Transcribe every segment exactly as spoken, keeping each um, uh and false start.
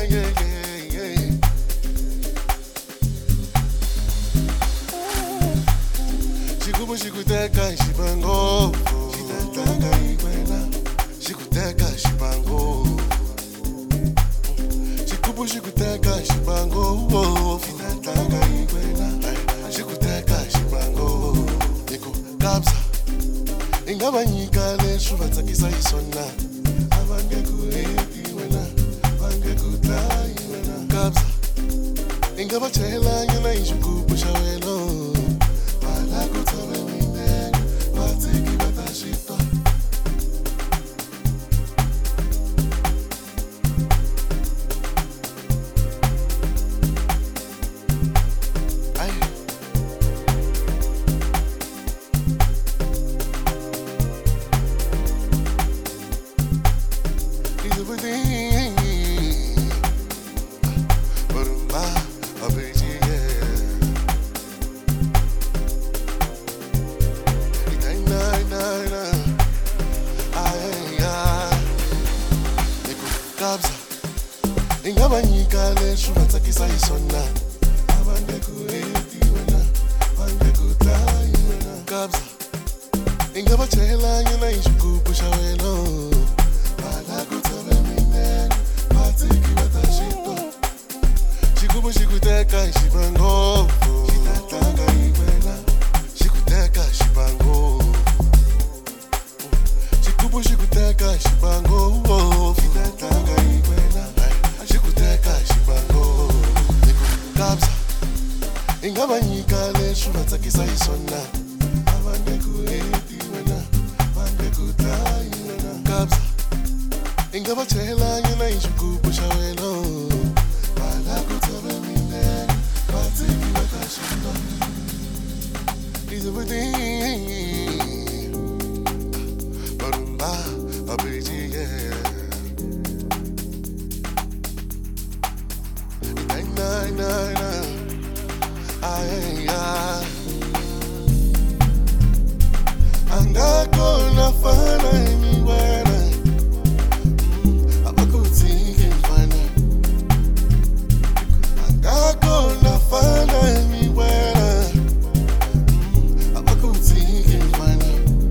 yeah, yeah, yeah. Shikubu shikuteka shibango, shitatanga ikwela. Shikuteka shibango, shikubu shikuteka shibango, shitatanga ikwela. Shikuteka shibango, niku kabza. Ingabanyika leshu batsakisa isona. Abange kuleti wena, bange kutai wena. Kabza, ingabatshela nyana ishukubu shawelo. Bala kutsabe mine, batsiki batashito. Ingabanyika leshu batsakisa isona. Abange kuleti wena, bange kutai wena. Kabza, ingabatshela nyana ishukubu shawelo. Bala kutsabe mine, batsiki batashito. Shikubu shikuteka shibango, shitatanga ikwela. Shikuteka shibango, shikubu shikuteka shibango, shitatanga ikwela. Shikuteka shibango, kabza. Ingabanyika leshu batsakisa isona. Abange kuleti wena, bange kutai wena. Kabza, ingabatshela nyana ishukubu shawelo. Bala kutsabe mine, batsiki batashito. Izabudi, barumba, abiji, yeah. Nah, nah, nah. Ay, ay. Andako nafana imiwana. Abakuthi ngimfana. Andako nafana imiwana. Abakuthi ngimfana.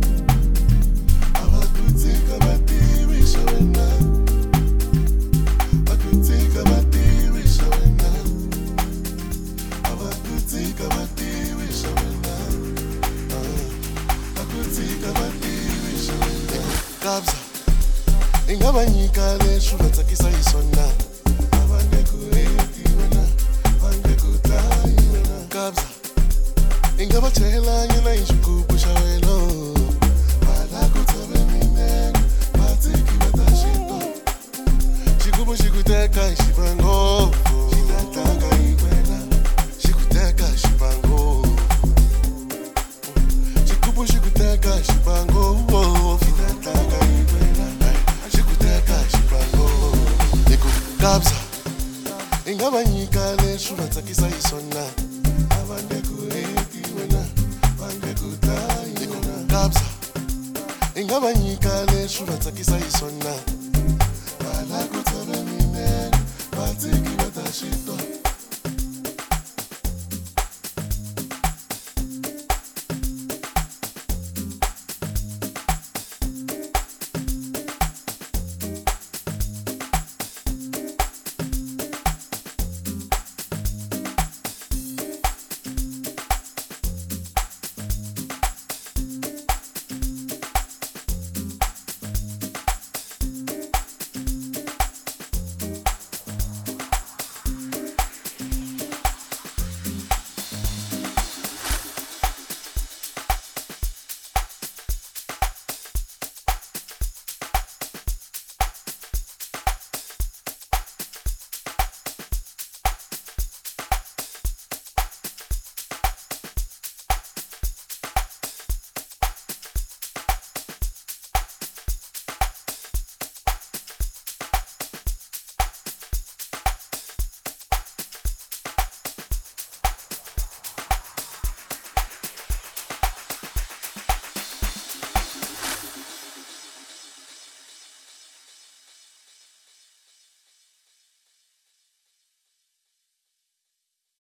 Abakuthi kabati shawena. Abakuthi kabati shawena. Abakutika batiwi shawena, abakutika batiwi shawena. Kabza, ingabanyika leshu batsakisa isona. Abange kuleti wena, bange kutai wena. Kabza, ingabatshela nyana ishukubu shawelo. Bala kutsabe mine, batsiki batashito. Shikubu shikuteka shibango, shitatanga ikwela. Shikuteka shibango, shikubu shikuteka shibango, shitatanga ikwela. Shikuteka shibango, niku kabza. Ingabanyika leshu batsakisa isona. Abange kuleti wena, bange kutai wena. Kabza, ingabanyika leshu batsakisa isona.